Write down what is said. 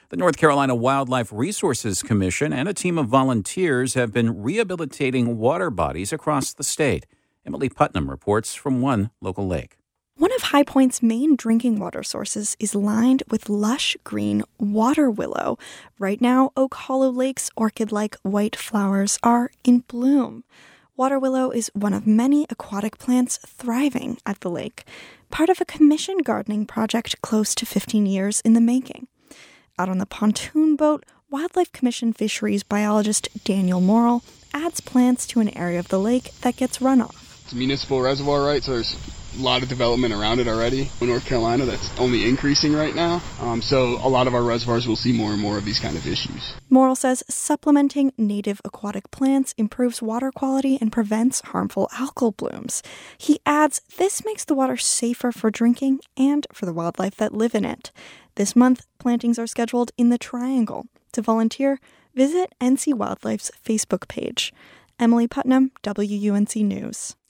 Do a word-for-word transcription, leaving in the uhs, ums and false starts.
The North Carolina Wildlife Resources Commission and a team of volunteers have been rehabilitating water bodies across the state. Emily Putnam reports from one local lake. One of High Point's main drinking water sources is lined with lush green water willow. Right now, Oak Hollow Lake's orchid-like white flowers are in bloom. Water willow is one of many aquatic plants thriving at the lake, part of a commission gardening project close to fifteen years in the making. Out on the pontoon boat, Wildlife Commission fisheries biologist Daniel Morrill adds plants to an area of the lake that gets runoff. It's a municipal reservoir, right? So there's a lot of development around it already in North Carolina that's only increasing right now. Um, so a lot of our reservoirs will see more and more of these kind of issues. Morrill says supplementing native aquatic plants improves water quality and prevents harmful algal blooms. He adds this makes the water safer for drinking and for the wildlife that live in it. This month, plantings are scheduled in the Triangle. To volunteer, visit N C Wildlife's Facebook page. Emily Putnam, W U N C News.